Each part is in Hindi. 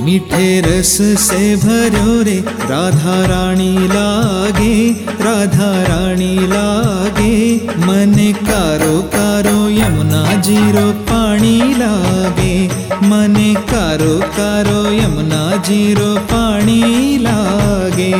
मीठे रस से भरो रे राधा रानी लागे, राधा रानी लागे। मन कारो कारो यमुना जीरो पानी लागे, मन कारो कारो यमुना जीरो पानी लागे।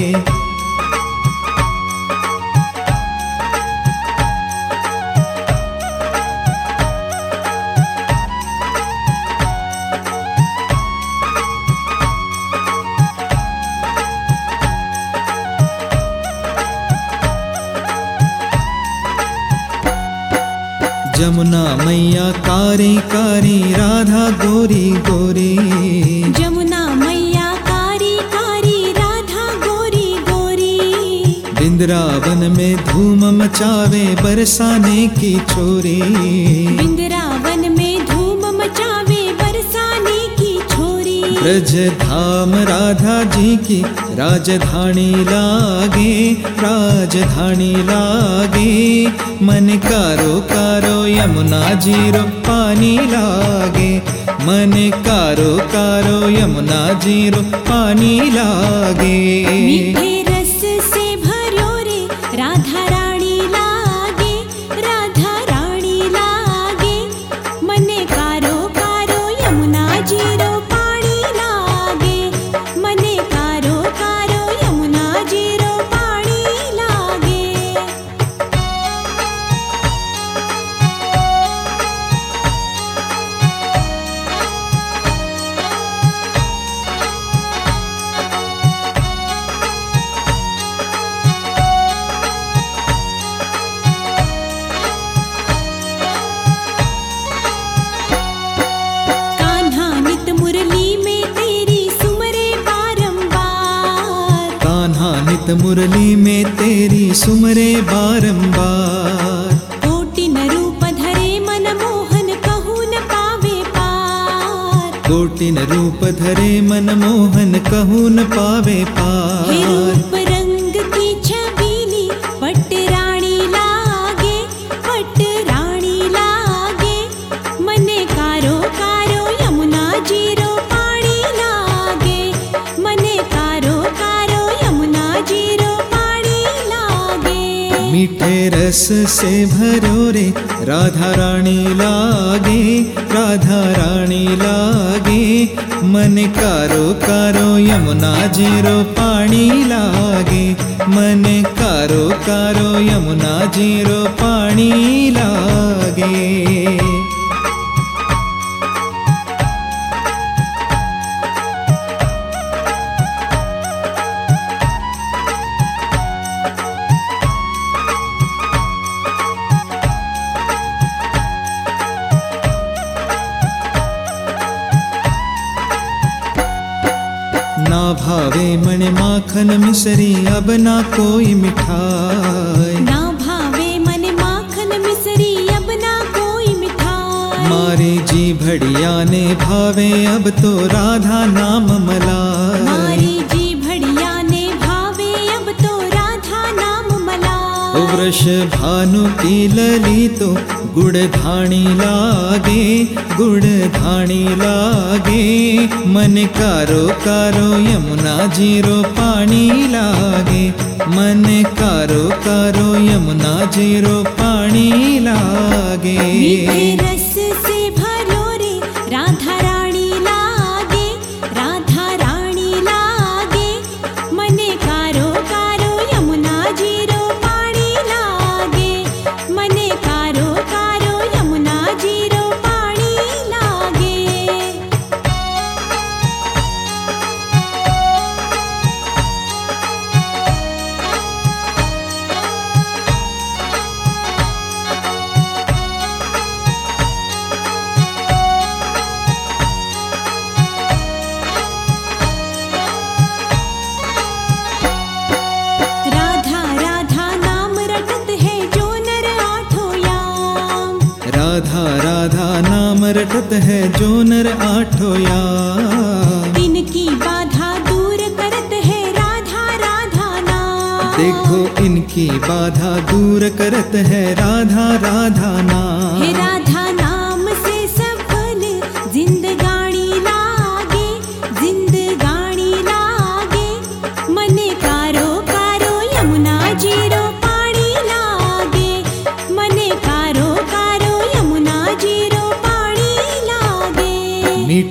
जमुना मैया कारी कारी राधा गोरी गोरी, जमुना मैया कारी कारी राधा गोरी गोरी। बिंद्रावन में धूम मचावे बरसाने की छोरी, बिंद्रावन में धूम मचावे बरसाने की छोरी। ब्रज धाम राधा जी की राजधानी लागे, राजधानी लागे। मन कारो कारो यमुना जीरो पानी लागे, मन कारो कारो यमुना जीरो पानी लागे। मीठे रस से भरो रे राधा रानी लागे, राधा रानी लागे। मन कारो कारो यमुना जीरो पानी लागे, मन कारो कारो यमुना जीरो पानी लागे। कान्हा नित मुरली में तेरी सुमरे बारंबार, कान्हा नित मुरली में तेरी सुमरे बारंबार। कोटिन रूप धरे मन मोहन कहूँ न पावे पार, कोटिन रूप धरे मन मोहन कहूँ न पावे हे पार। रूप रंग की छबीली पट रानी लागे, पट रानी लागे। मन कारो कारो यमुना जीरो पानी लागे, मन कारो कारो यमुना जीरो पानी लागे। मीठे रस से भरो रे राधा रानी लागे, राधा रानी लागे। मन कारो कारो यमुना जीरो पानी लागे, मन कारो कारो यमुना जीरो पानी लागे। ना भावे मन माखन मिसरी अब ना कोई मिठाई, ना भावे मन माखन मिसरी अब ना कोई मिठाई। मारे जी भड़िया ने भावे अब तो राधा नाम मलाई। मारी जी भड़िया ने भावे अब तो राधा नाम मलाई। वृष भानु की लली तो गुड़ धानी लागे, गुड़ धानी लागे। मन कारो कारो यमुना जीरो पानी लागे, मन कारो कारो यमुना जीरो पानी लागे। मीठे रस से भरो रे राधा रानी लागे, राधा रानी लागे। मन कारो कारो यमुना जीरो पानी लागे, मन कारो कारो यमुना जीरो पानी लागे। राधा राधा नाम रटत है जो नर आठों याम, राधा राधा नाम रटत है जो नर आठों याम। इनकी बाधा दूर करत है राधा राधा नाम। देखो इनकी बाधा दूर करत है राधा राधा नाम। हे राधा नाम से सफल जिंदगानी लागे,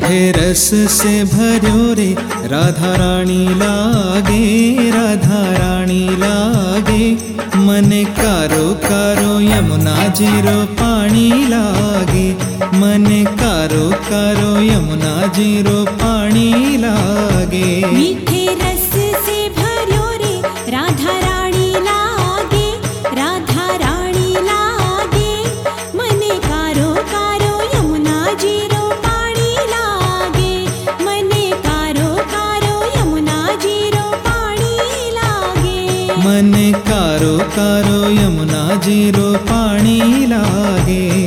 मीठे रस से भर्यो रे राधा रानी लागे, राधा रानी लागे। मने कारो कारो यमुना जीरो पानी लागे, मने कारो कारो यमुना जीरो पानी लागे। मीठे रस से भर्यो रे राधा रानी लागे, राधा रानी लागे। मने कारो कारो यमुना जीरो पानी लागे, मने कारो कारो यमुना जीरो पानी लागे। मने कारो कारो यमुना जीरो पानी लागे।